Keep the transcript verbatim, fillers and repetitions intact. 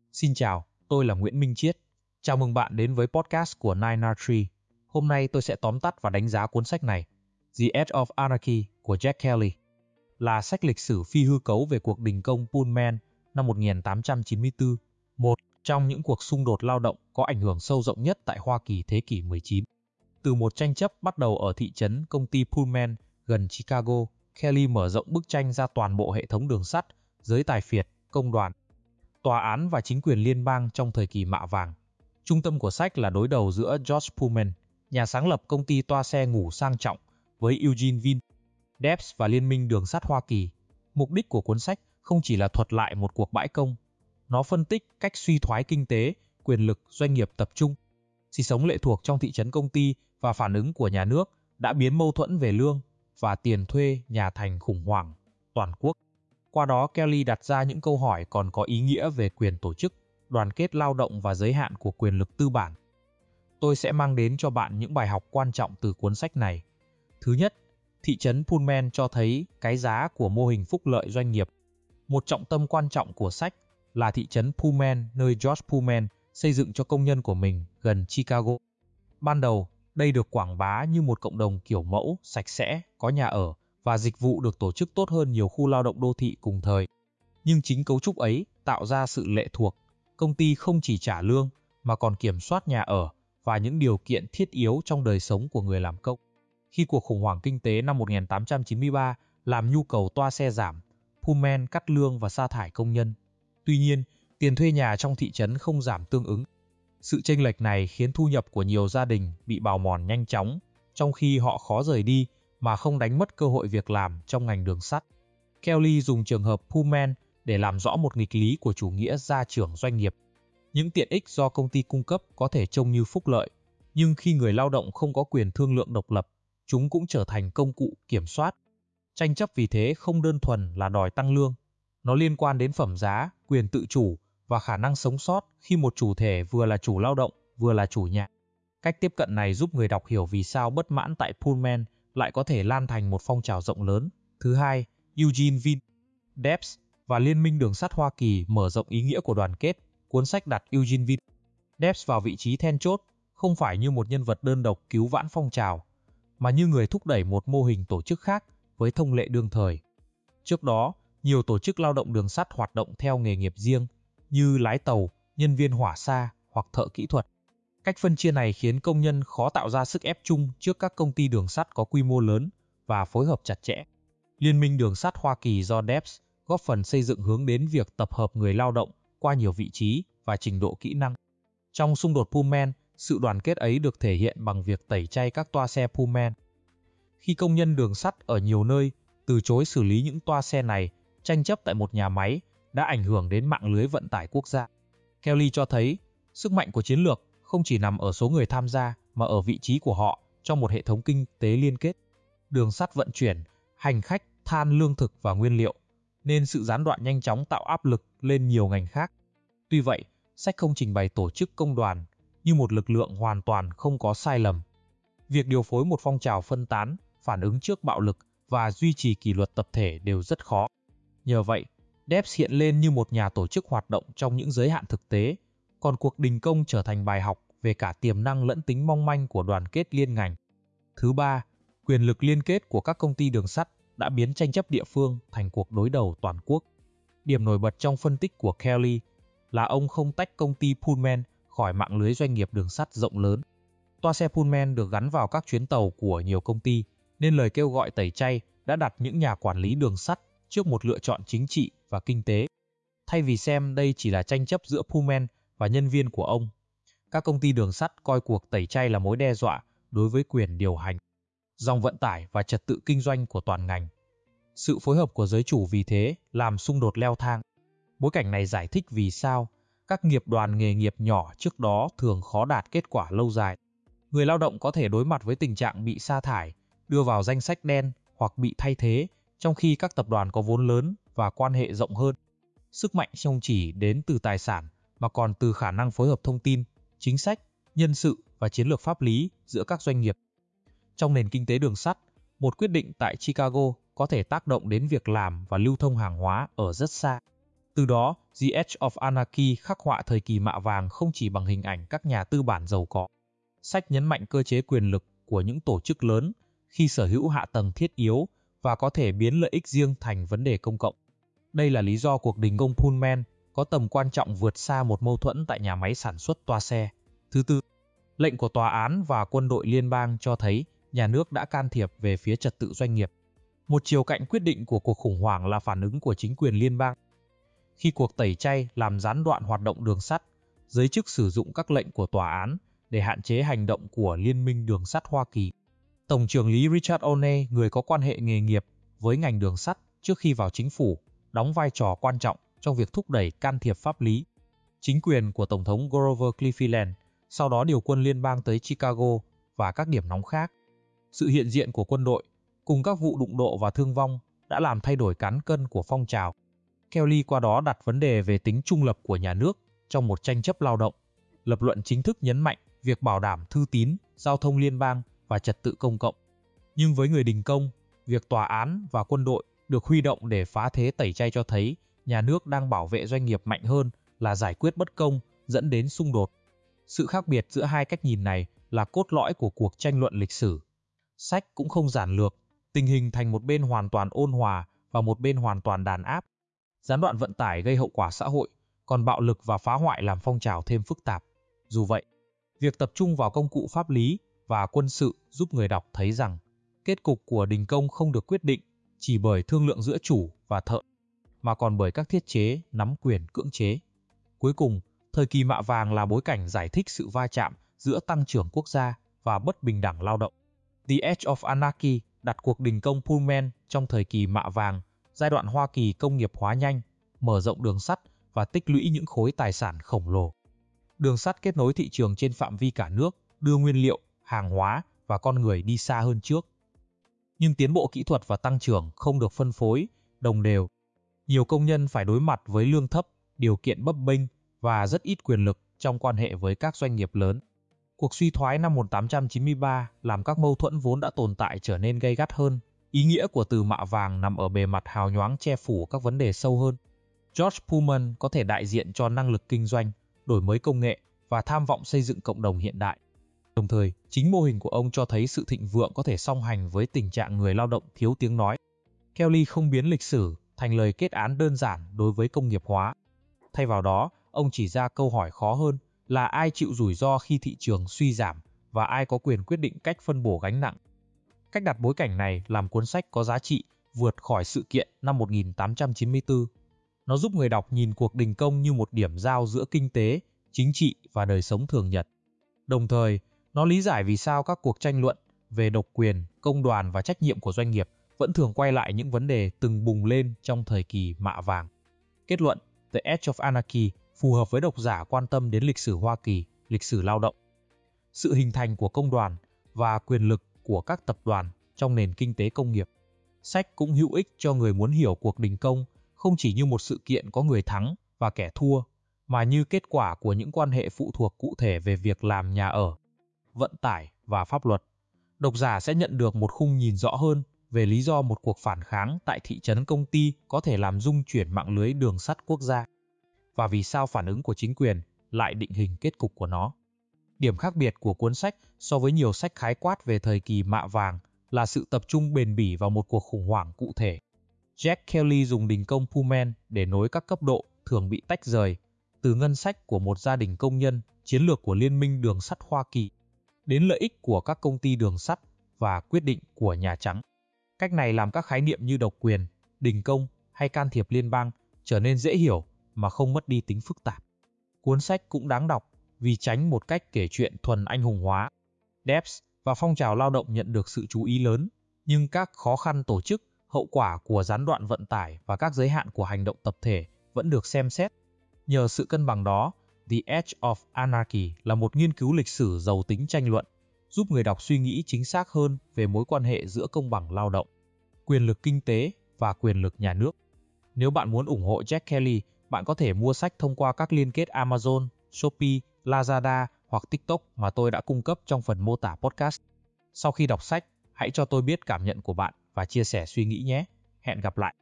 Xin chào, tôi là Nguyễn Minh Chiết. Chào mừng bạn đến với podcast của nine R Tree. Hôm nay tôi sẽ tóm tắt và đánh giá cuốn sách này, The Edge of Anarchy của Jack Kelly, là sách lịch sử phi hư cấu về cuộc đình công Pullman năm một nghìn tám trăm chín mươi tư, một trong những cuộc xung đột lao động có ảnh hưởng sâu rộng nhất tại Hoa Kỳ thế kỷ mười chín. Từ một tranh chấp bắt đầu ở thị trấn công ty Pullman gần Chicago, Kelly mở rộng bức tranh ra toàn bộ hệ thống đường sắt, giới tài phiệt, công đoàn, tòa án và chính quyền liên bang trong thời kỳ mạ vàng. Trung tâm của sách là đối đầu giữa George Pullman, nhà sáng lập công ty toa xe ngủ sang trọng, với Eugene Vin, Debs và Liên minh Đường sắt Hoa Kỳ. Mục đích của cuốn sách không chỉ là thuật lại một cuộc bãi công, nó phân tích cách suy thoái kinh tế, quyền lực doanh nghiệp tập trung, sinh sống lệ thuộc trong thị trấn công ty và phản ứng của nhà nước đã biến mâu thuẫn về lương và tiền thuê nhà thành khủng hoảng toàn quốc. Qua đó, Kelly đặt ra những câu hỏi còn có ý nghĩa về quyền tổ chức, đoàn kết lao động và giới hạn của quyền lực tư bản. Tôi sẽ mang đến cho bạn những bài học quan trọng từ cuốn sách này. Thứ nhất, thị trấn Pullman cho thấy cái giá của mô hình phúc lợi doanh nghiệp. Một trọng tâm quan trọng của sách là thị trấn Pullman nơi George Pullman xây dựng cho công nhân của mình gần Chicago. Ban đầu, đây được quảng bá như một cộng đồng kiểu mẫu, sạch sẽ, có nhà ở và dịch vụ được tổ chức tốt hơn nhiều khu lao động đô thị cùng thời. Nhưng chính cấu trúc ấy tạo ra sự lệ thuộc. Công ty không chỉ trả lương mà còn kiểm soát nhà ở và những điều kiện thiết yếu trong đời sống của người làm công. Khi cuộc khủng hoảng kinh tế năm một nghìn tám trăm chín mươi ba làm nhu cầu toa xe giảm, Pullman cắt lương và sa thải công nhân. Tuy nhiên, tiền thuê nhà trong thị trấn không giảm tương ứng. Sự chênh lệch này khiến thu nhập của nhiều gia đình bị bào mòn nhanh chóng, trong khi họ khó rời đi mà không đánh mất cơ hội việc làm trong ngành đường sắt. Kelly dùng trường hợp Pullman để làm rõ một nghịch lý của chủ nghĩa gia trưởng doanh nghiệp. Những tiện ích do công ty cung cấp có thể trông như phúc lợi, nhưng khi người lao động không có quyền thương lượng độc lập, chúng cũng trở thành công cụ kiểm soát. Tranh chấp vì thế không đơn thuần là đòi tăng lương. Nó liên quan đến phẩm giá, quyền tự chủ và khả năng sống sót khi một chủ thể vừa là chủ lao động, vừa là chủ nhà. Cách tiếp cận này giúp người đọc hiểu vì sao bất mãn tại Pullman lại có thể lan thành một phong trào rộng lớn. Thứ hai, Eugene Vin, Debs và Liên minh Đường sắt Hoa Kỳ mở rộng ý nghĩa của đoàn kết. Cuốn sách đặt Eugene Vin, Debs vào vị trí then chốt, không phải như một nhân vật đơn độc cứu vãn phong trào, mà như người thúc đẩy một mô hình tổ chức khác với thông lệ đương thời. Trước đó, nhiều tổ chức lao động đường sắt hoạt động theo nghề nghiệp riêng, như lái tàu, nhân viên hỏa xa hoặc thợ kỹ thuật. Cách phân chia này khiến công nhân khó tạo ra sức ép chung trước các công ty đường sắt có quy mô lớn và phối hợp chặt chẽ. Liên minh Đường sắt Hoa Kỳ do Debs góp phần xây dựng hướng đến việc tập hợp người lao động qua nhiều vị trí và trình độ kỹ năng. Trong xung đột Pullman, sự đoàn kết ấy được thể hiện bằng việc tẩy chay các toa xe Pullman. Khi công nhân đường sắt ở nhiều nơi từ chối xử lý những toa xe này, tranh chấp tại một nhà máy đã ảnh hưởng đến mạng lưới vận tải quốc gia. Kelly cho thấy, sức mạnh của chiến lược không chỉ nằm ở số người tham gia mà ở vị trí của họ trong một hệ thống kinh tế liên kết. Đường sắt vận chuyển, hành khách, than lương thực và nguyên liệu, nên sự gián đoạn nhanh chóng tạo áp lực lên nhiều ngành khác. Tuy vậy, sách không trình bày tổ chức công đoàn như một lực lượng hoàn toàn không có sai lầm. Việc điều phối một phong trào phân tán, phản ứng trước bạo lực và duy trì kỷ luật tập thể đều rất khó. Nhờ vậy, Debs hiện lên như một nhà tổ chức hoạt động trong những giới hạn thực tế, còn cuộc đình công trở thành bài học về cả tiềm năng lẫn tính mong manh của đoàn kết liên ngành. Thứ ba, quyền lực liên kết của các công ty đường sắt đã biến tranh chấp địa phương thành cuộc đối đầu toàn quốc. Điểm nổi bật trong phân tích của Kelly là ông không tách công ty Pullman khỏi mạng lưới doanh nghiệp đường sắt rộng lớn. Toa xe Pullman được gắn vào các chuyến tàu của nhiều công ty, nên lời kêu gọi tẩy chay đã đặt những nhà quản lý đường sắt trước một lựa chọn chính trị và kinh tế. Thay vì xem đây chỉ là tranh chấp giữa Pullman và nhân viên của ông, các công ty đường sắt coi cuộc tẩy chay là mối đe dọa đối với quyền điều hành, dòng vận tải và trật tự kinh doanh của toàn ngành. Sự phối hợp của giới chủ vì thế làm xung đột leo thang. Bối cảnh này giải thích vì sao các nghiệp đoàn nghề nghiệp nhỏ trước đó thường khó đạt kết quả lâu dài. Người lao động có thể đối mặt với tình trạng bị sa thải, đưa vào danh sách đen hoặc bị thay thế, trong khi các tập đoàn có vốn lớn và quan hệ rộng hơn. Sức mạnh không chỉ đến từ tài sản mà còn từ khả năng phối hợp thông tin, chính sách, nhân sự và chiến lược pháp lý giữa các doanh nghiệp. Trong nền kinh tế đường sắt, một quyết định tại Chicago có thể tác động đến việc làm và lưu thông hàng hóa ở rất xa. Từ đó, The Edge of Anarchy khắc họa thời kỳ mạ vàng không chỉ bằng hình ảnh các nhà tư bản giàu có. Sách nhấn mạnh cơ chế quyền lực của những tổ chức lớn khi sở hữu hạ tầng thiết yếu và có thể biến lợi ích riêng thành vấn đề công cộng. Đây là lý do cuộc đình công Pullman có tầm quan trọng vượt xa một mâu thuẫn tại nhà máy sản xuất toa xe. Thứ tư, lệnh của tòa án và quân đội liên bang cho thấy nhà nước đã can thiệp về phía trật tự doanh nghiệp. Một chiều cạnh quyết định của cuộc khủng hoảng là phản ứng của chính quyền liên bang. Khi cuộc tẩy chay làm gián đoạn hoạt động đường sắt, giới chức sử dụng các lệnh của tòa án để hạn chế hành động của Liên minh Đường sắt Hoa Kỳ. Tổng trưởng lý Richard O'Neill, người có quan hệ nghề nghiệp với ngành đường sắt trước khi vào chính phủ, đóng vai trò quan trọng trong việc thúc đẩy can thiệp pháp lý. Chính quyền của Tổng thống Grover Cleveland sau đó điều quân liên bang tới Chicago và các điểm nóng khác. Sự hiện diện của quân đội cùng các vụ đụng độ và thương vong đã làm thay đổi cán cân của phong trào. Kelly qua đó đặt vấn đề về tính trung lập của nhà nước trong một tranh chấp lao động. Lập luận chính thức nhấn mạnh việc bảo đảm thư tín, giao thông liên bang và trật tự công cộng. Nhưng với người đình công, việc tòa án và quân đội được huy động để phá thế tẩy chay cho thấy nhà nước đang bảo vệ doanh nghiệp mạnh hơn là giải quyết bất công dẫn đến xung đột. Sự khác biệt giữa hai cách nhìn này là cốt lõi của cuộc tranh luận lịch sử. Sách cũng không giản lược, tình hình thành một bên hoàn toàn ôn hòa và một bên hoàn toàn đàn áp. Gián đoạn vận tải gây hậu quả xã hội, còn bạo lực và phá hoại làm phong trào thêm phức tạp. Dù vậy, việc tập trung vào công cụ pháp lý và quân sự giúp người đọc thấy rằng kết cục của đình công không được quyết định chỉ bởi thương lượng giữa chủ và thợ, mà còn bởi các thiết chế nắm quyền cưỡng chế. Cuối cùng, thời kỳ mạ vàng là bối cảnh giải thích sự va chạm giữa tăng trưởng quốc gia và bất bình đẳng lao động. The Edge of Anarchy đặt cuộc đình công Pullman trong thời kỳ mạ vàng, giai đoạn Hoa Kỳ công nghiệp hóa nhanh, mở rộng đường sắt và tích lũy những khối tài sản khổng lồ. Đường sắt kết nối thị trường trên phạm vi cả nước, đưa nguyên liệu, hàng hóa và con người đi xa hơn trước. Nhưng tiến bộ kỹ thuật và tăng trưởng không được phân phối đồng đều. Nhiều công nhân phải đối mặt với lương thấp, điều kiện bấp bênh và rất ít quyền lực trong quan hệ với các doanh nghiệp lớn. Cuộc suy thoái năm một nghìn tám trăm chín mươi ba làm các mâu thuẫn vốn đã tồn tại trở nên gay gắt hơn. Ý nghĩa của từ mạ vàng nằm ở bề mặt hào nhoáng che phủ các vấn đề sâu hơn. George Pullman có thể đại diện cho năng lực kinh doanh, đổi mới công nghệ và tham vọng xây dựng cộng đồng hiện đại. Đồng thời, chính mô hình của ông cho thấy sự thịnh vượng có thể song hành với tình trạng người lao động thiếu tiếng nói. Kelly không biến lịch sử thành lời kết án đơn giản đối với công nghiệp hóa. Thay vào đó, ông chỉ ra câu hỏi khó hơn là ai chịu rủi ro khi thị trường suy giảm và ai có quyền quyết định cách phân bổ gánh nặng. Cách đặt bối cảnh này làm cuốn sách có giá trị vượt khỏi sự kiện năm một nghìn tám trăm chín mươi tư. Nó giúp người đọc nhìn cuộc đình công như một điểm giao giữa kinh tế, chính trị và đời sống thường nhật. Đồng thời, nó lý giải vì sao các cuộc tranh luận về độc quyền, công đoàn và trách nhiệm của doanh nghiệp vẫn thường quay lại những vấn đề từng bùng lên trong thời kỳ mạ vàng. Kết luận, The Edge of Anarchy phù hợp với độc giả quan tâm đến lịch sử Hoa Kỳ, lịch sử lao động, sự hình thành của công đoàn và quyền lực của các tập đoàn trong nền kinh tế công nghiệp. Sách cũng hữu ích cho người muốn hiểu cuộc đình công không chỉ như một sự kiện có người thắng và kẻ thua, mà như kết quả của những quan hệ phụ thuộc cụ thể về việc làm nhà ở, vận tải và pháp luật. Độc giả sẽ nhận được một khung nhìn rõ hơn về lý do một cuộc phản kháng tại thị trấn công ty có thể làm rung chuyển mạng lưới đường sắt quốc gia, và vì sao phản ứng của chính quyền lại định hình kết cục của nó. Điểm khác biệt của cuốn sách so với nhiều sách khái quát về thời kỳ mạ vàng là sự tập trung bền bỉ vào một cuộc khủng hoảng cụ thể. Jack Kelly dùng đình công Pullman để nối các cấp độ thường bị tách rời, từ ngân sách của một gia đình công nhân, chiến lược của Liên minh Đường sắt Hoa Kỳ, đến lợi ích của các công ty đường sắt và quyết định của Nhà Trắng. Cách này làm các khái niệm như độc quyền, đình công hay can thiệp liên bang trở nên dễ hiểu mà không mất đi tính phức tạp. Cuốn sách cũng đáng đọc vì tránh một cách kể chuyện thuần anh hùng hóa. Debs và phong trào lao động nhận được sự chú ý lớn, nhưng các khó khăn tổ chức, hậu quả của gián đoạn vận tải và các giới hạn của hành động tập thể vẫn được xem xét. Nhờ sự cân bằng đó, The Edge of Anarchy là một nghiên cứu lịch sử giàu tính tranh luận, giúp người đọc suy nghĩ chính xác hơn về mối quan hệ giữa công bằng lao động, quyền lực kinh tế và quyền lực nhà nước. Nếu bạn muốn ủng hộ Jack Kelly, bạn có thể mua sách thông qua các liên kết Amazon, Shopee, Lazada hoặc TikTok mà tôi đã cung cấp trong phần mô tả podcast. Sau khi đọc sách, hãy cho tôi biết cảm nhận của bạn và chia sẻ suy nghĩ nhé. Hẹn gặp lại!